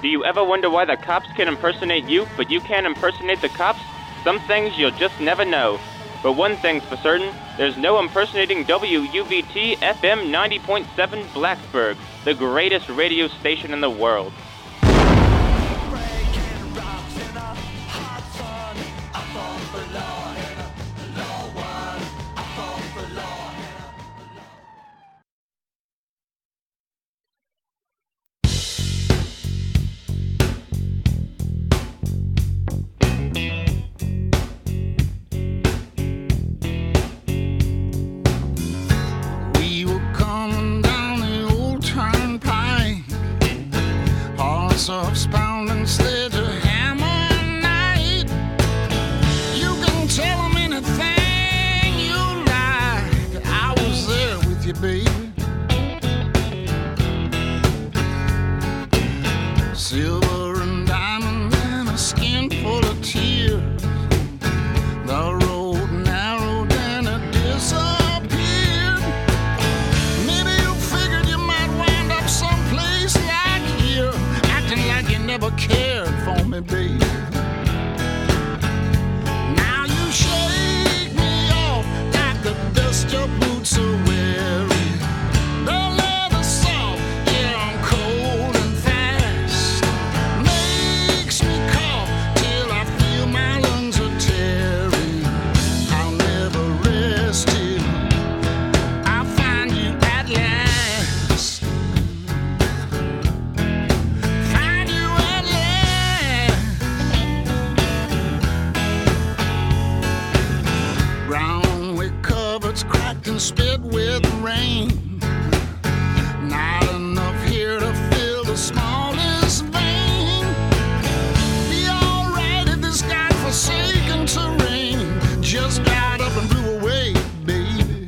Do you ever wonder why the cops can impersonate you, but you can't impersonate the cops? Some things you'll just never know. But one thing's for certain, there's no impersonating WUVT FM 90.7 Blacksburg, the greatest radio station in the world. Of pounding sledgehammer at night. You can tell them anything you like. I was there with you, baby. Silver and diamond and a skin full of tears. The road narrowed and it disappeared. Maybe you figured you might wind up someplace like here, like you never cared for me, baby. Now you shake me off like the dust your boots are wearing. The leather soft, yeah, I'm cold and fast. Makes me cough till I feel my lungs are tearing. I'll never rest till I find you at last. Cracked and spit with rain. Not enough here to fill the smallest vein. Be alright in this godforsaken terrain. Just got up and blew away, baby.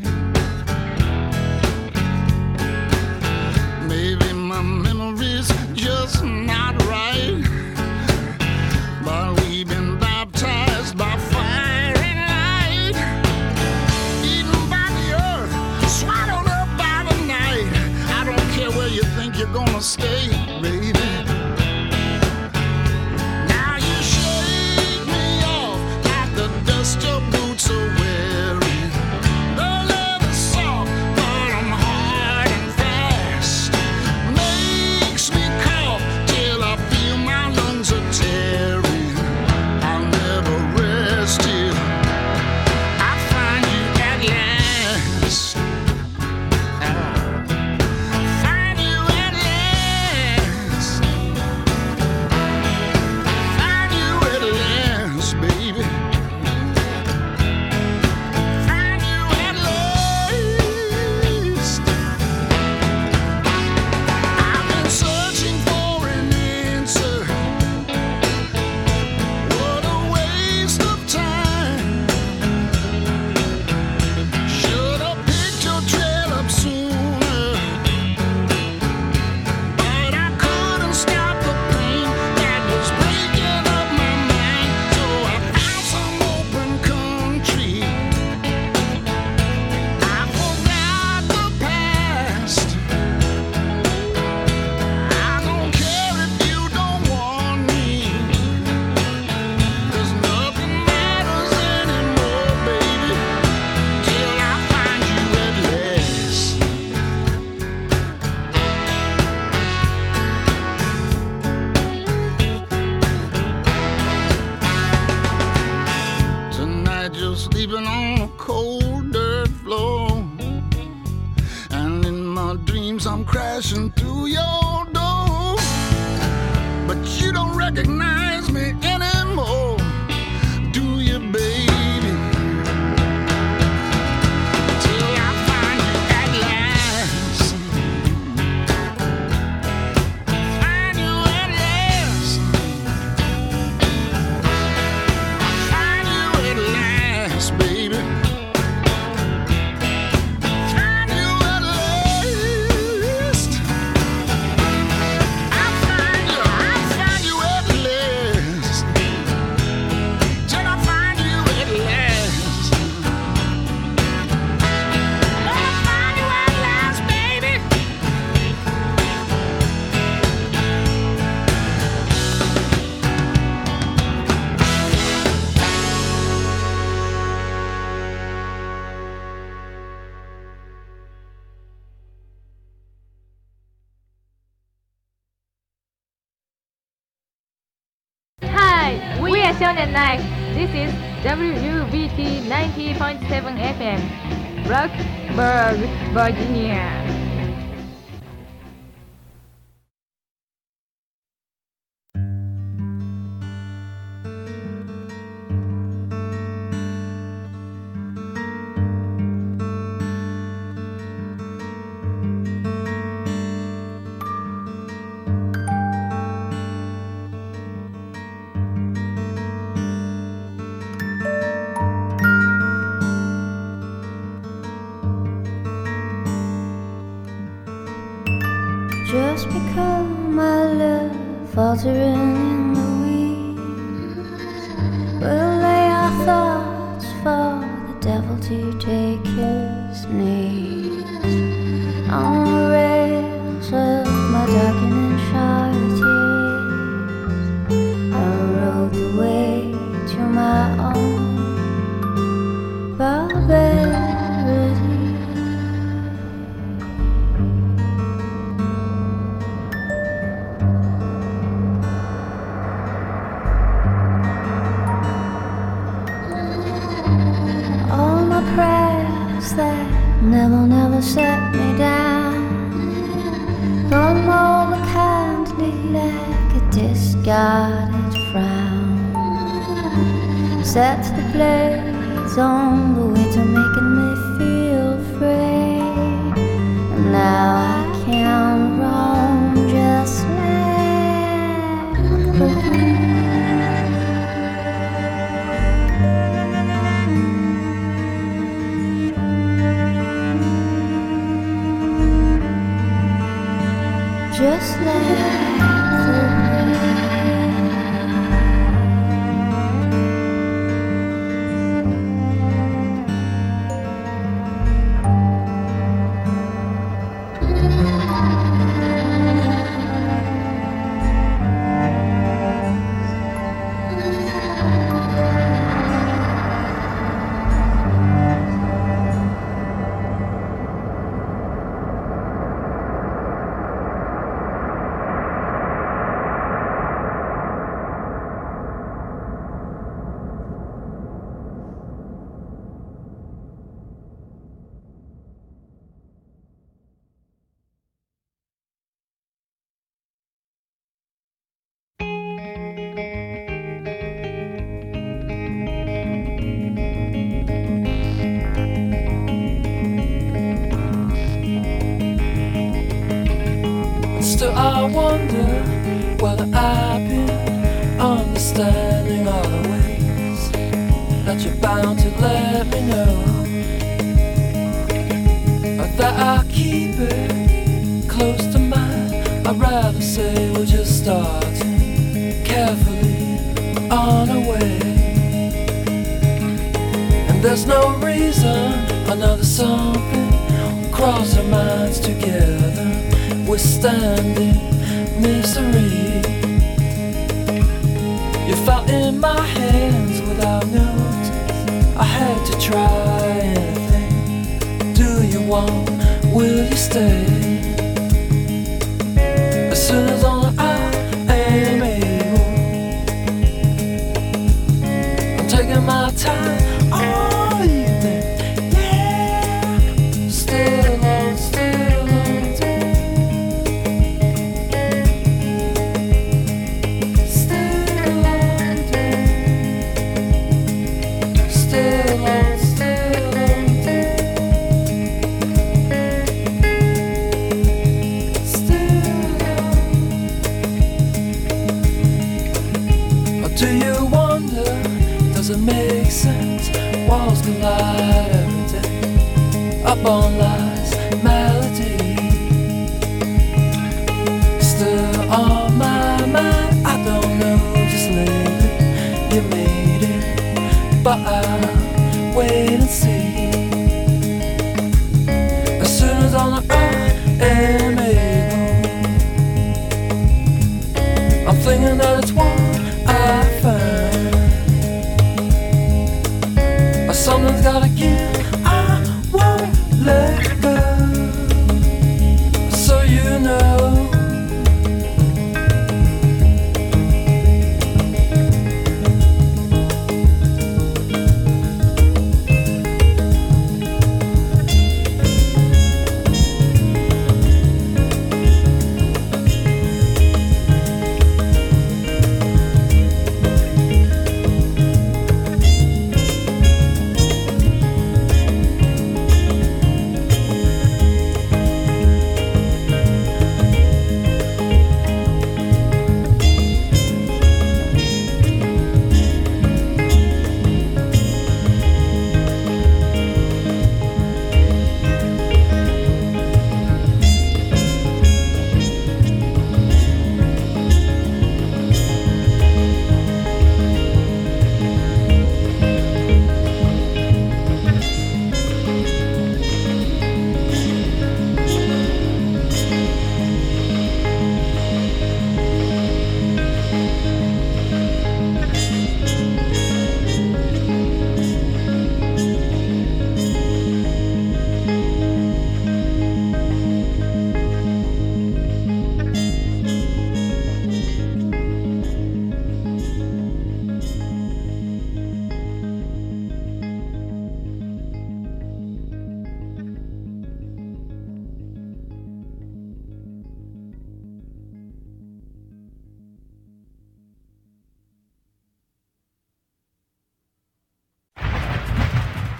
Maybe my memory's just not right, but we've been baptized by fire. You're gonna stay, baby. Now you shake me off like the dust your boots are wearing. The leather's soft, but I'm hard and fast. Makes me cough till I feel my lungs are tearing. I'll never rest till I find you at last. Shonen Night. This is WUBT 90.7 FM, Roxburgh, Virginia. Just become my love, faltering in the weeds. We'll lay our thoughts for the devil to take his knees. On the rails of my darkening charioteers, I rode the way to my own barbarity. That never set me down. Come over kindly like a discarded frown. Sets the blades on the way to making me feel free. And now I can roam just like the wind. Just like the Still I wonder whether I've been understanding all the ways that you're bound to let me know, or that I keep it close to mind. I'd rather say we're just starting carefully on our way, and there's no reason another something will cross our minds together. We're standing misery. You fell in my hands without notice. I had to try anything. Do you want? Will you stay? As soon as I am able, I'm taking my time all evening. Yeah, still on, still on. Do you wonder, does it make sense? Walls collide every day, up on lies, melody. Still on my mind, I don't know, just lately you made it, but I'll wait and see. As soon as I am able, I'm thinking that it's one I find. Something's gotta give, I won't let go. So you know,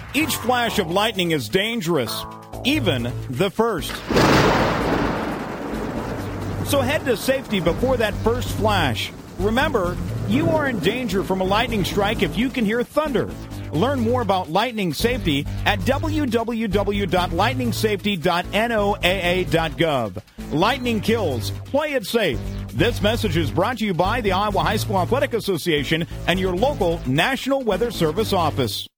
Each flash of lightning is dangerous, even the first. So head to safety before that first flash. Remember, you are in danger from a lightning strike if you can hear thunder. Learn more about lightning safety at www.lightningsafety.noaa.gov. Lightning kills. Play it safe. This message is brought to you by the Iowa High School Athletic Association and your local National Weather Service office.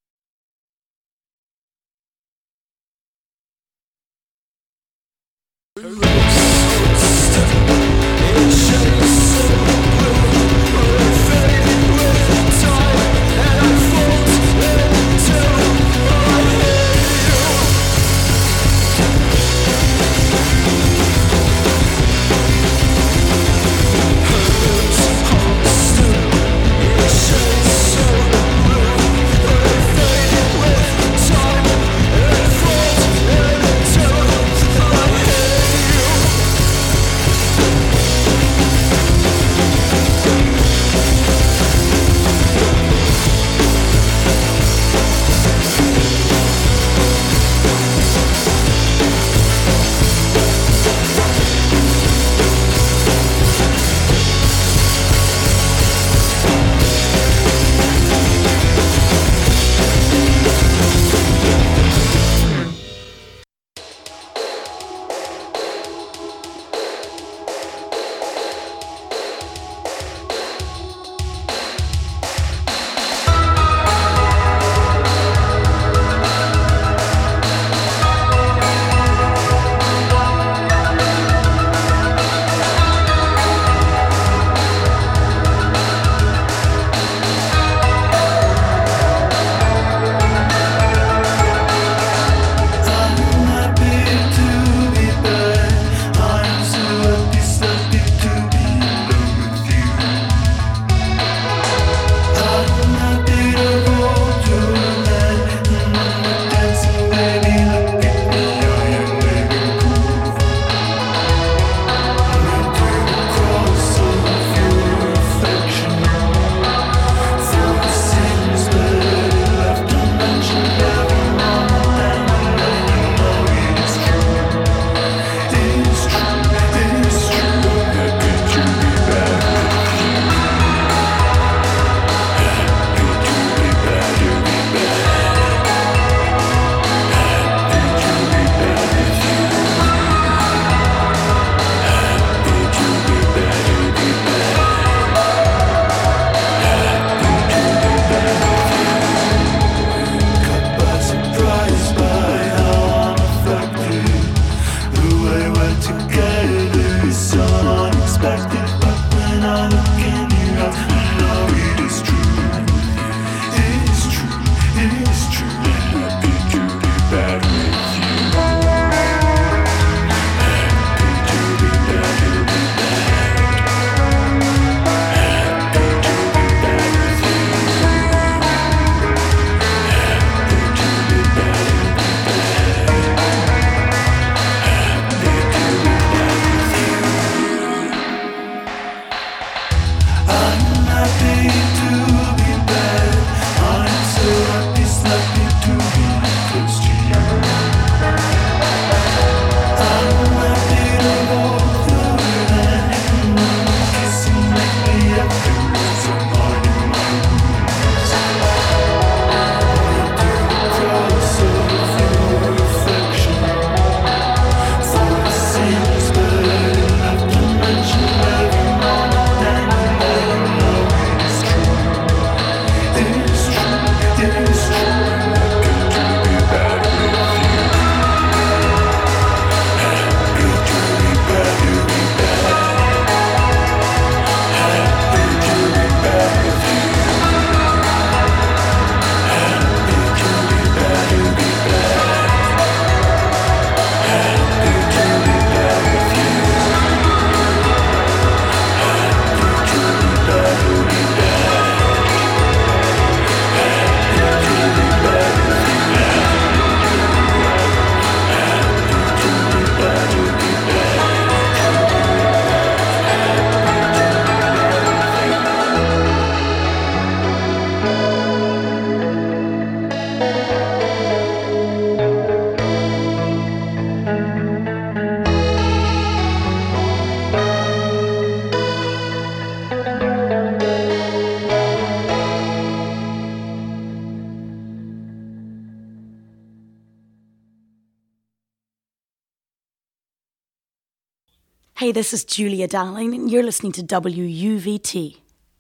Hey, this is Julia Darling, and you're listening to WUVT.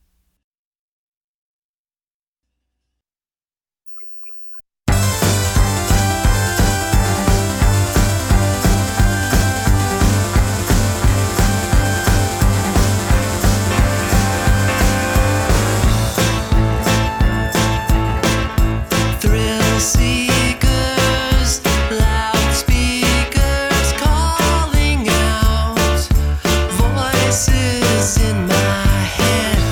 Thrill seekers, loudspeakers calling out, voices in my head.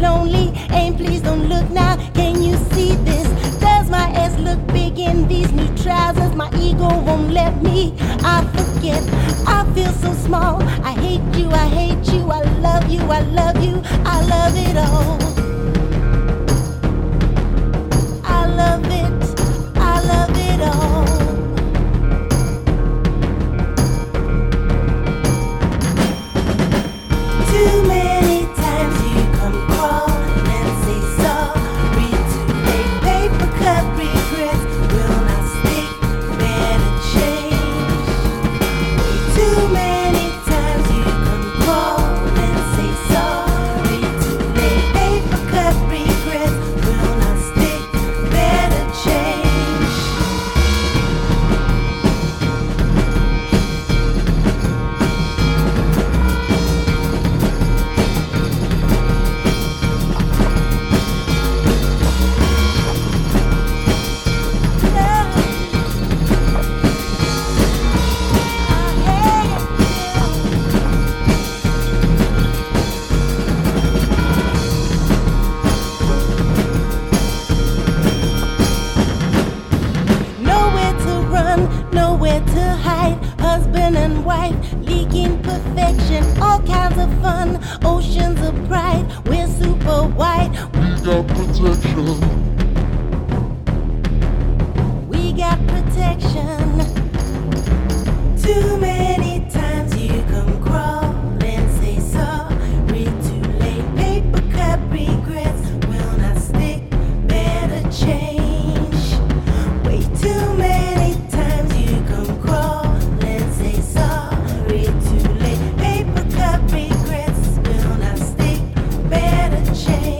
lonely. And please don't look now, can you see this? Does my ass look big in these new trousers? My ego won't let me, I forget. I feel so small, I hate you, I hate you. I love you, I love you, I love it all. I love it, I love it all. Too many times you come crawling and say sorry. Too late, paper cut regrets will not stick, better change. Too many times you come crawling and say sorry. Too late, paper cut regrets will not stick, better change. Nowhere to run, nowhere to hide. Husband and wife, leaking perfection, all kinds of fun, oceans of pride. We're super white, we got protection. We got protection. Too many times you come crawling, say sorry. Too late, paper cut regrets will not stick, better change. Way too many times you come crawling, say sorry. Too late, paper cut regrets will not stick, better change.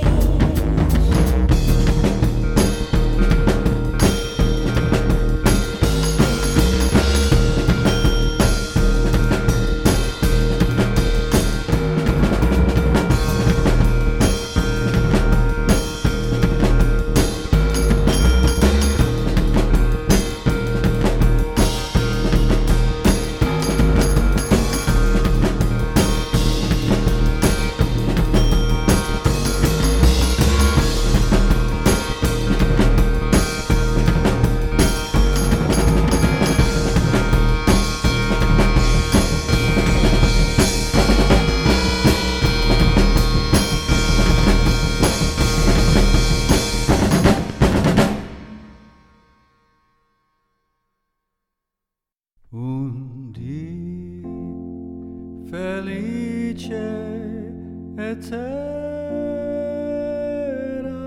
Undi felice etera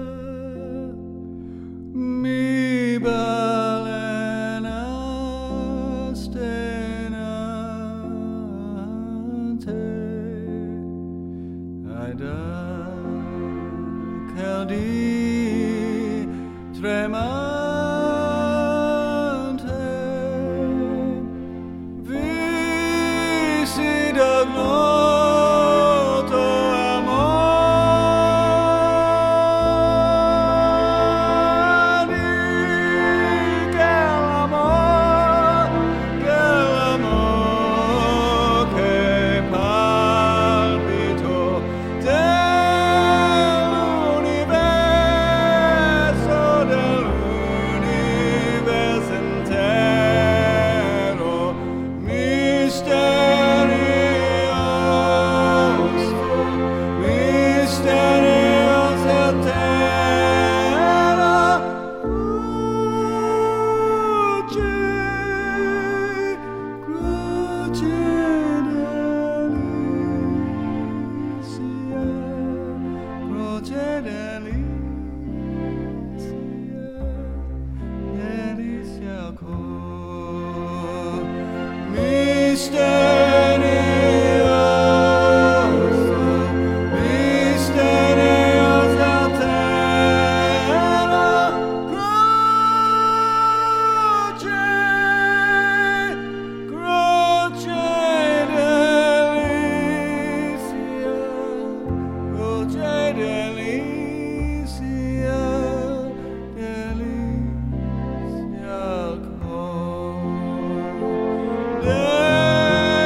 mi balena stenante aida caldi tremante Gloto amor, che l'amor che palpito dell'universo intero, misteriosa terra, croce delizia, croce delizia cor, misteriosa terra, croce delizia, delizia cor.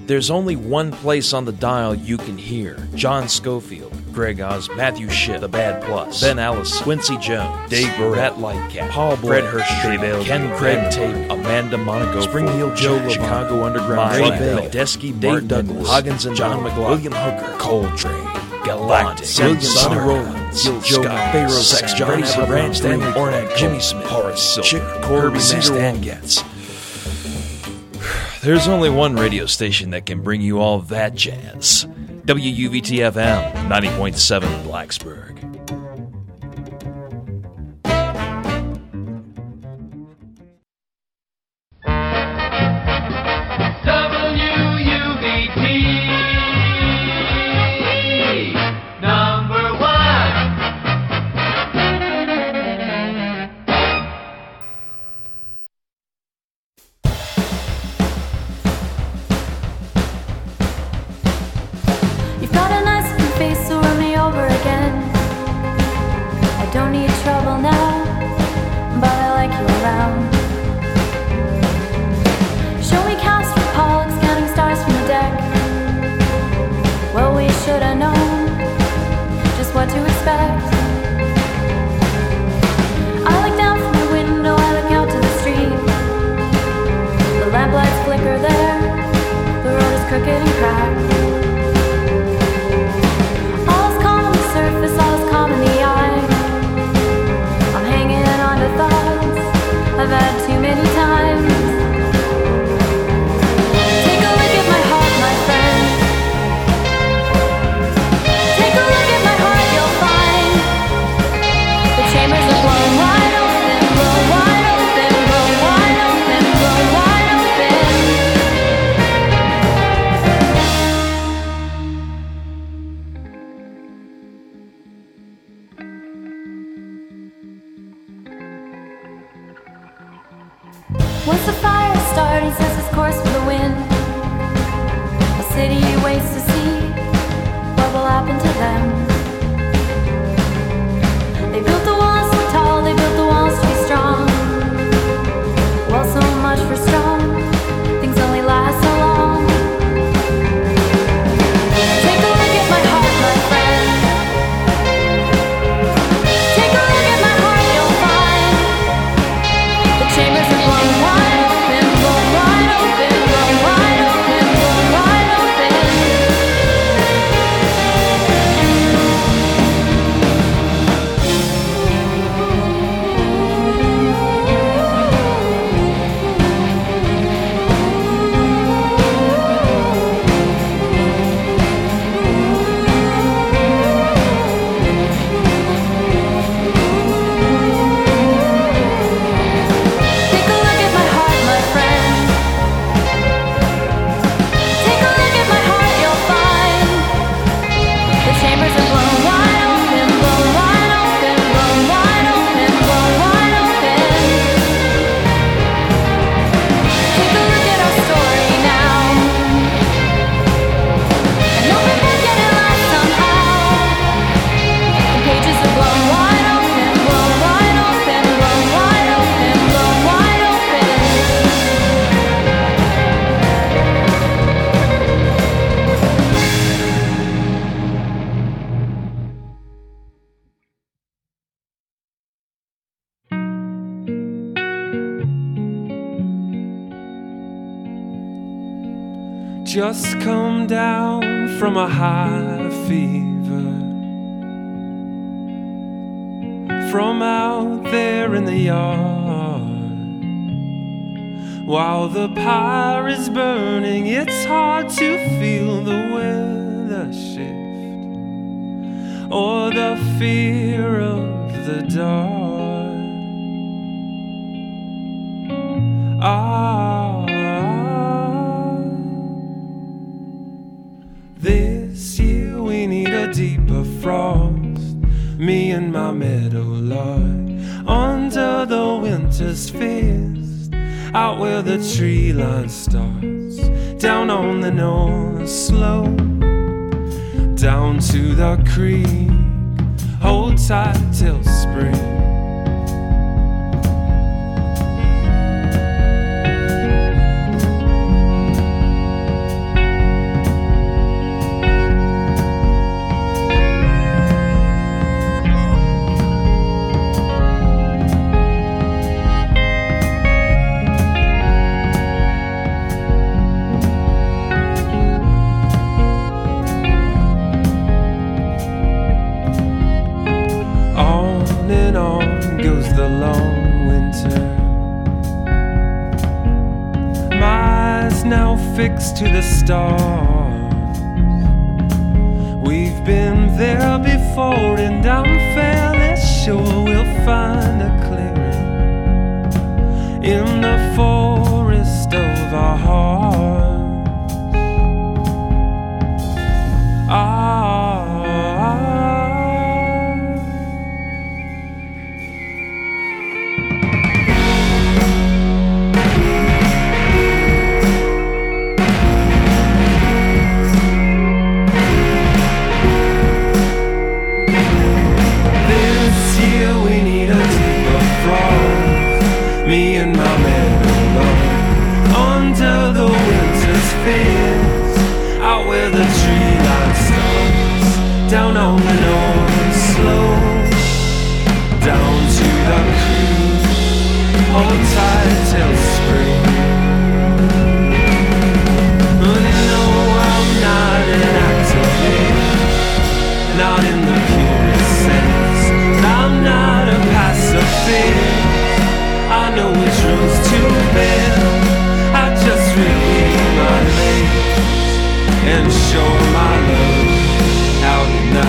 There's only one place on the dial you can hear John Schofield, Greg Oz, Matthew Schiff, The Bad Plus, Ben Ellis, Quincy Jones, Dave Burrett, Lightcap, Paul Bled, Hirsch, Ken Craig Tate, Amanda Monaco, Spring Heel Joe, Chicago Underground, Ray Bell, Desky, Dave Douglas, Hoggins and John McLaughlin, William Hooker, Coltrane, Galactic, William Sonny Rollins, Gil Scott, Pharaoh Sex, Johnny Branch, Stanley Ornak, Jimmy Smith, Horace Silver, Chick, Kirby Stangetz. There's only one radio station that can bring you all that jazz. WUVT-FM, 90.7 Blacksburg. Once the fire starts, he sets his course for the wind. A city he waits to see what will happen to them. They built the walls so tall, they built the walls to be strong. Well, so much for strong, things only last so long. Take a look at my heart, my friend. Take a look at my heart, you'll find the chambers are blown wide open, blown wide open, blown wide open, blown wide open. Take a look at my heart, my friend. Take a look at my heart, you'll find the chambers are blown wide open, blown wide open, blown wide open, blown wide open. Take a look at our story now. An open book and it lies somehow. The pages are blown wide open, blown wide open, blown wide open, blown wide open. Just come down from a high fever from out there in the yard. While the pyre is burning, it's hard to feel the weather shift or the fear of the dark. This year we need a deeper frost. Me and my meadowlark under the winter's fist, out where the tree line starts, down on the north slope, down to the creek. Hold tight till spring. tricks to the stars. We've been there before, and I'm fairly sure we'll find a clearing in the forest of our hearts. Me and my man alone under the winter's fence, out where the tree line starts, down on the north slope, down to the creek, hold tight till spring. But you know I'm not an activist, not in the purest sense, I'm not a pacifist. I know which roads to bend. I just repeat my legs and show my love out in the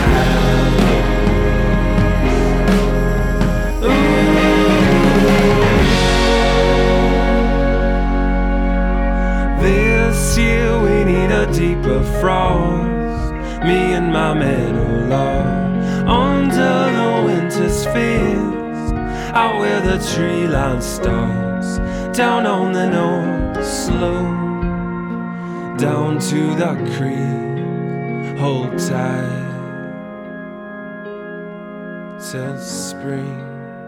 house. This year we need a deeper frost. Me and my meadowlark under the winter's fence, out where the tree line starts, down on the north slope, down to the creek, hold tight till spring.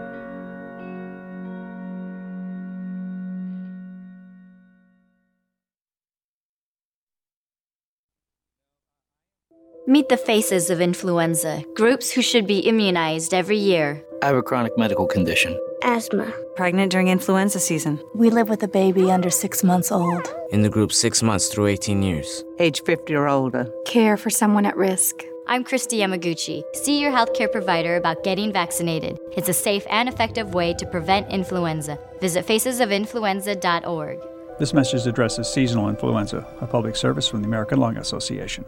Meet the faces of influenza, groups who should be immunized every year. I have a chronic medical condition. Asthma. Pregnant during influenza season. We live with a baby under 6 months old. In the group 6 months through 18 years. Age 50 or older. Care for someone at risk. I'm Christy Yamaguchi. See your healthcare provider about getting vaccinated. It's a safe and effective way to prevent influenza. Visit facesofinfluenza.org. This message addresses seasonal influenza, a public service from the American Lung Association.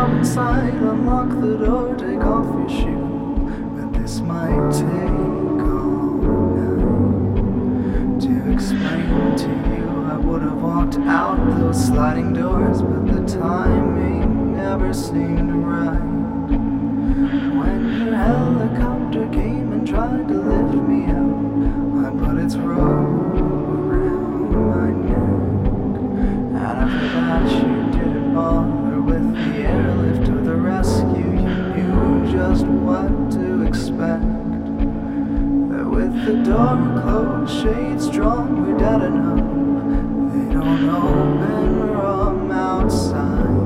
come inside, unlock the door, take off your shoe. But this might take all night to explain to you. I would have walked out those sliding doors, but the timing never seemed right. When your helicopter came and tried to lift me out, I put its rope around my neck. And after that you didn't bother with the airlift or the rescue. You knew just what to expect. That with the door closed, shades drawn, we're dead enough. They don't open from outside.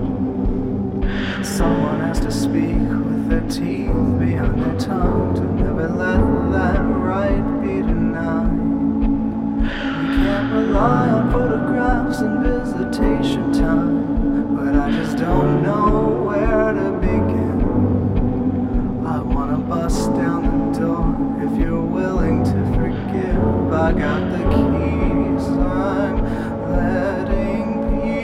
Someone has to speak with their teeth behind their tongue to never let that right be denied. We can't rely on photographs and visitation time, but I just don't know where to begin. I wanna bust down the door if you're willing to forgive. I got the keys, I'm letting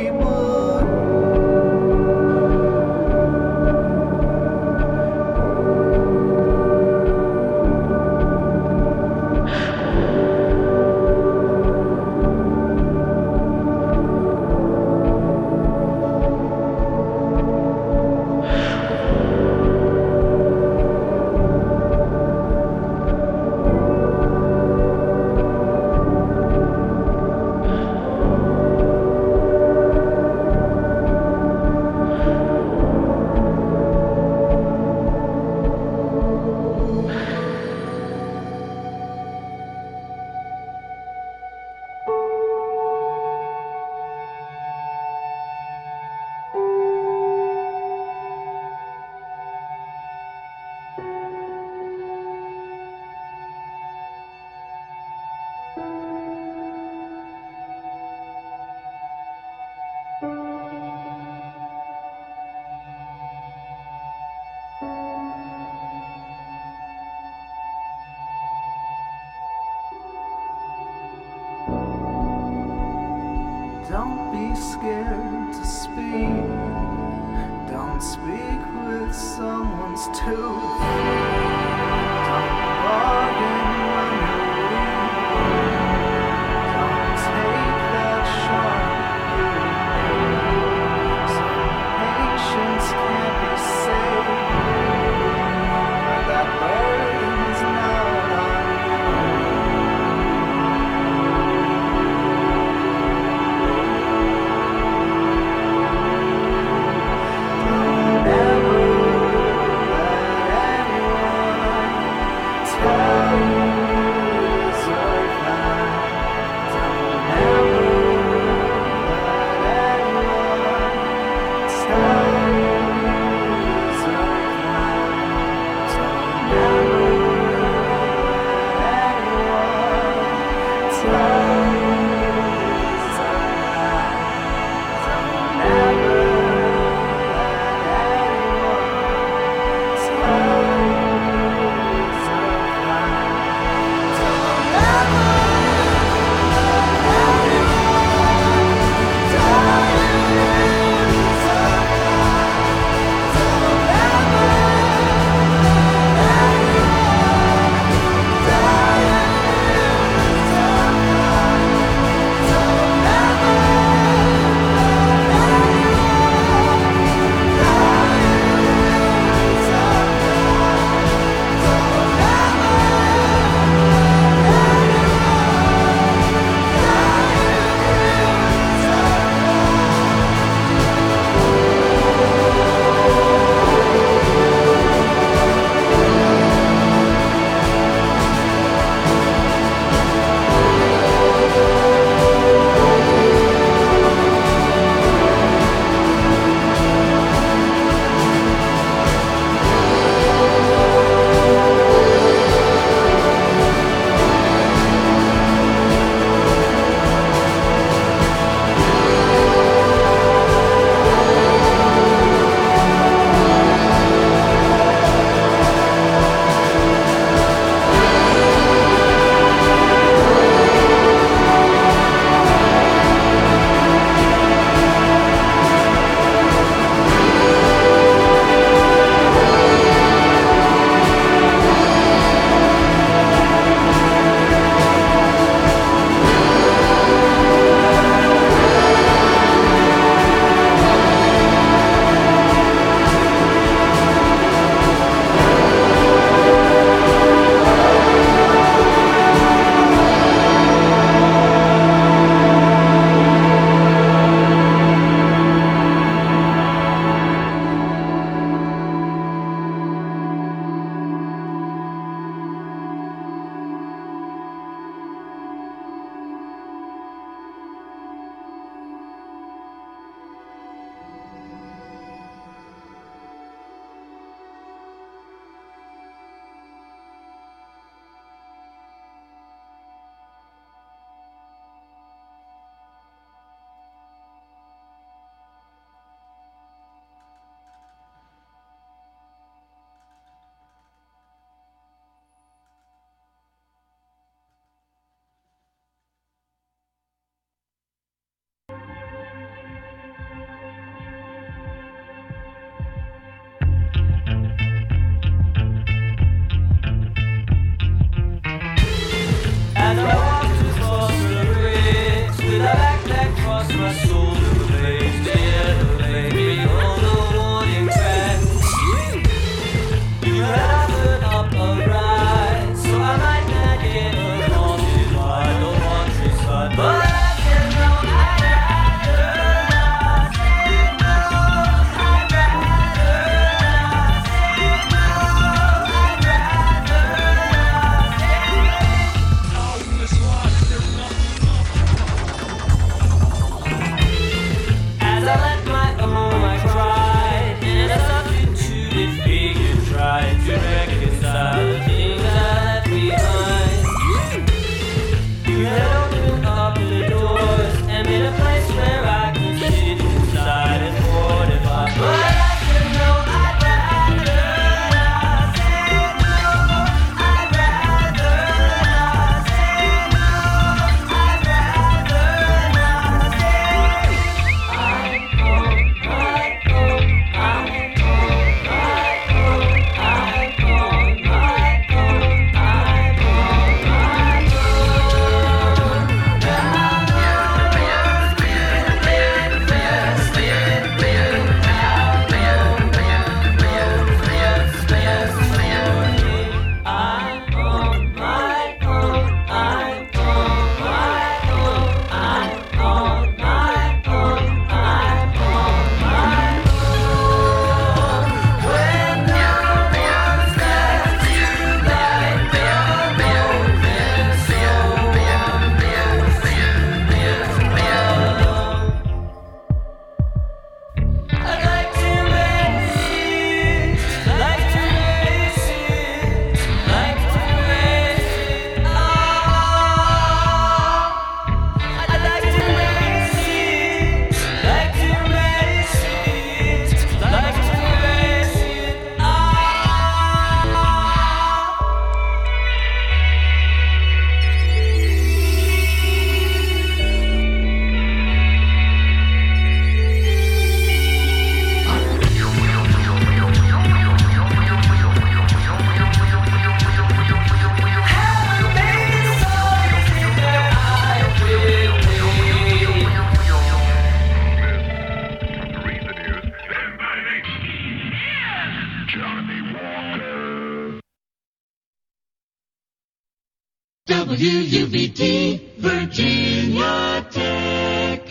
WUVT Virginia Tech.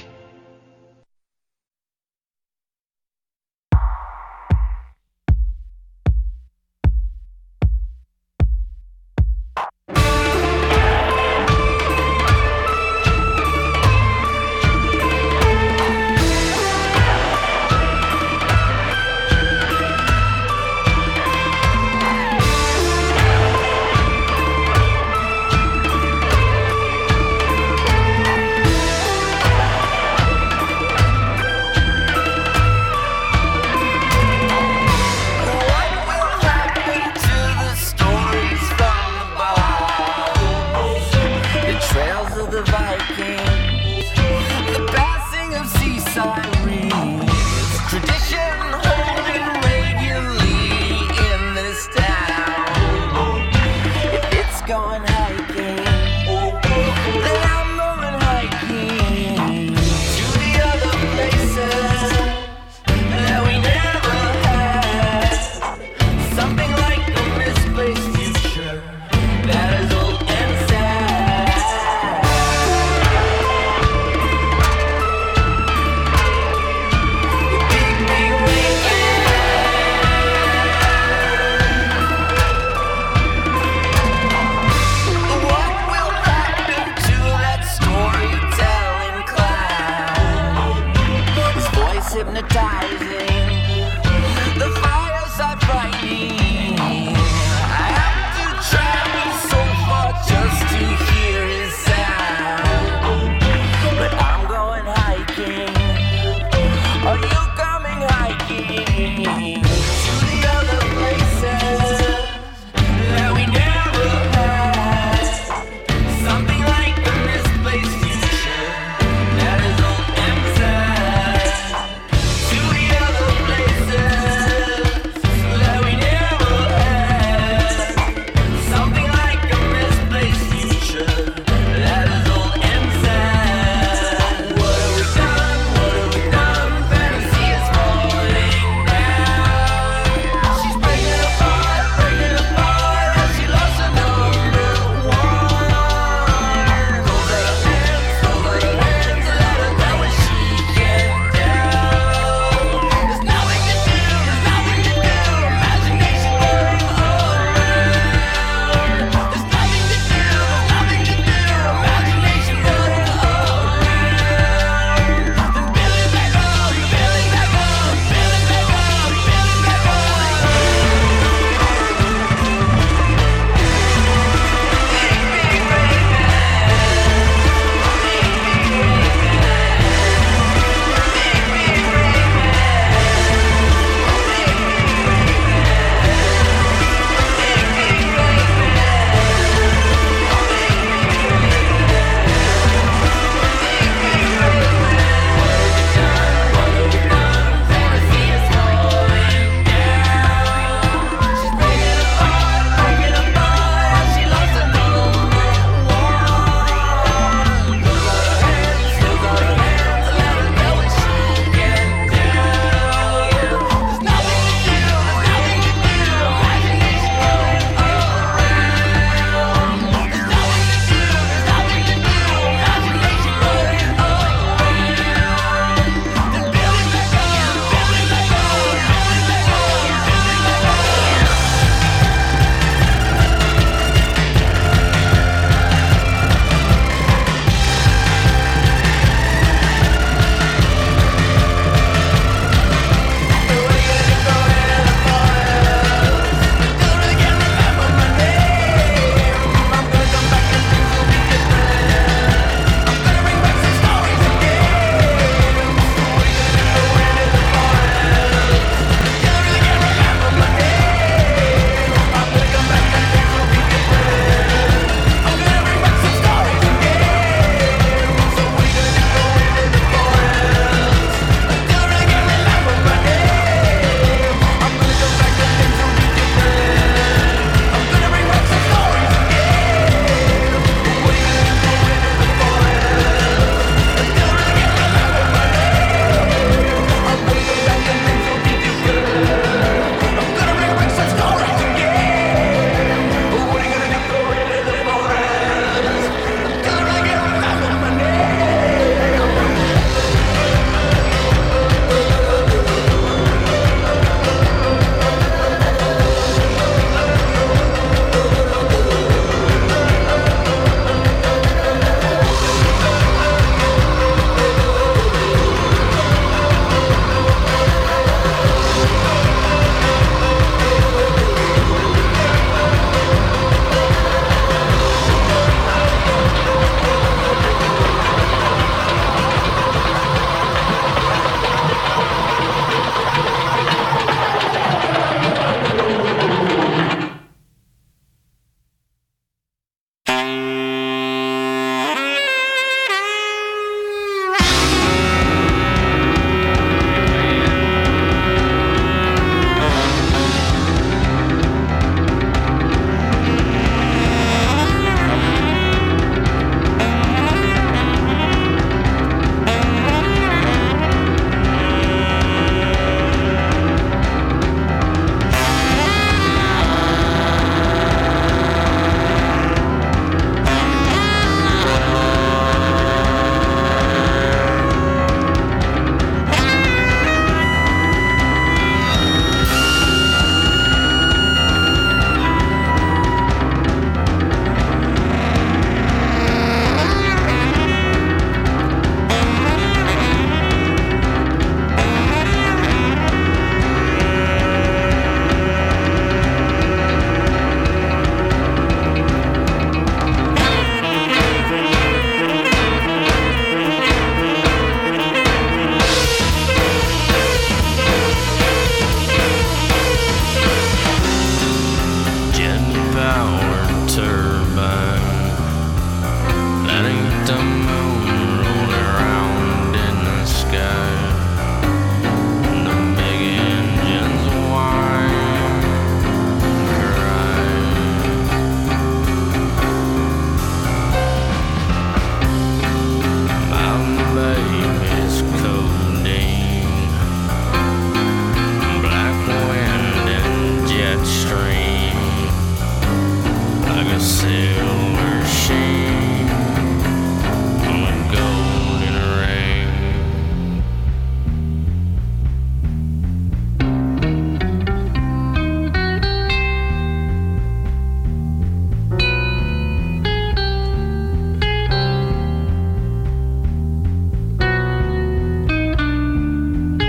Hypnotizing.